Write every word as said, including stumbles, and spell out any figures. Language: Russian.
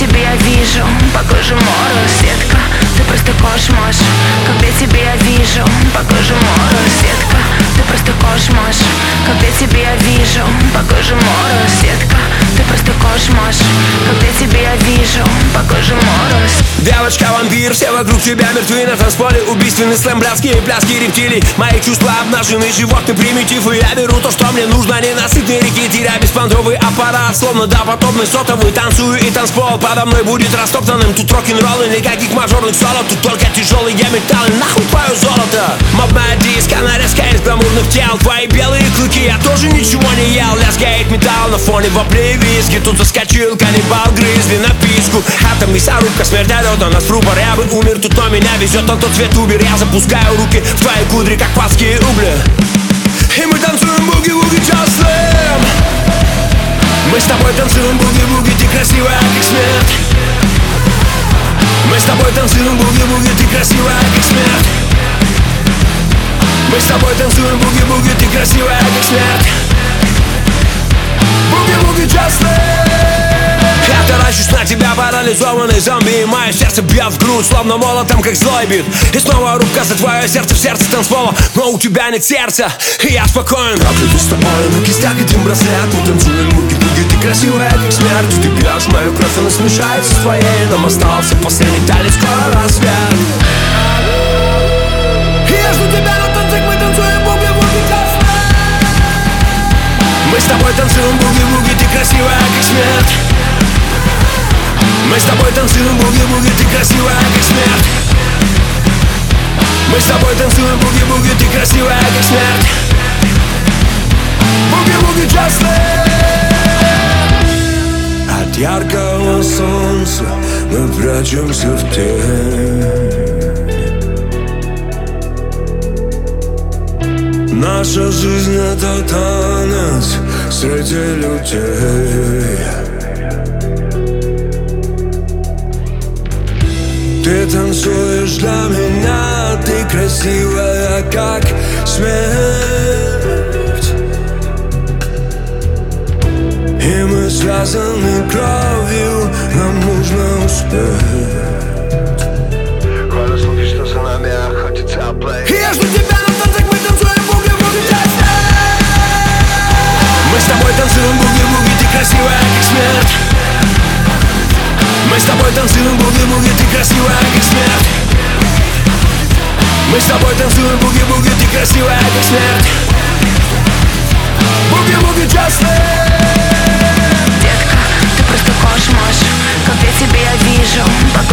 тебе я вижу по коже мороз, детка, ты просто кошмар. Когда тебе я вижу по коже мороз, детка, ты просто кошмар. Когда тебе я вижу по коже мороз, детка, ты просто кошмар. Когда тебе я вижу по коже мороз. Девочка-вампир, все вокруг тебя мертвы. На танцполе убийственный слэм, блядские пляски рептилий. Мои чувства обнажены, животный примитив. И я беру то, что мне нужно, ненасытные реки. Теряя беспонтовый аппарат, словно допотопный сотовый. Танцую и танцпол подо мной будет растоптанным. Тут рок-н-ролл и никаких мажорных соло. Тут только тяжелый я металл и нахуй твое золото. Мобная диска, нарезка из гламурных тел. Твои белые клыки, я тоже ничего не ел. Лязгает металл на фоне воплей виски. Тут заскочил каннибал, грызли написку. Атом, мясорубка, смерть орет на нас в рупор. Я бы умер, тут но меня везет на тот свет убер. Я запускаю руки в твои кудри, как плоские угли. И мы танцуем буги-буги just slam. Мы с тобой танцуем буги-буги, ты красивая, как смерть. Мы с тобой танцуем буги-буги, ты красивая, как смерть. Мы с тобой танцуем буги-буги, ты красивая, как смерть. Буги-буги just slam. Я таращусь на тебя, парализованный зомби. И мое сердце бьет в грудь, словно молотом, как злой бит. И снова рубка за твое сердце в сердце танцпола. Но у тебя нет сердца, и я спокоен. Проклятый с тобой, на кистях один браслет. Мы танцуем буги-буги, ты красивая, как смерть. Ты пьешь мою кровь, она смешается с твоей. Нам остался последний танец, скоро рассвет. И я жду тебя на танцах, мы танцуем буги-буги just slam. Мы с тобой танцуем буги-буги, ты красивая, как смерть. Мы с тобой танцуем буги-буги, ты красивая, как смерть. Мы с тобой танцуем буги-буги, ты красивая, как смерть. Буги-буги just slam. От яркого солнца мы прячемся в тень. Наша жизнь — это танец среди людей. Ты танцуешь для меня, ты красивая, как смерть. И мы связаны кровью, нам нужно успеть. Когда слухи, что за нами охотится плей. И я жду тебя на танцах, мы танцуем буги-буги just slam. Мы с тобой танцуем буги-буги, ты красивая, как смерть. Мы с тобой танцуем буги-буги, ты красивая, как смерть. Мы с тобой танцуем буги-буги, ты красивая, как смерть. Буги-буги just slam. Детка, ты просто кошмар. Когда тебе я вижу по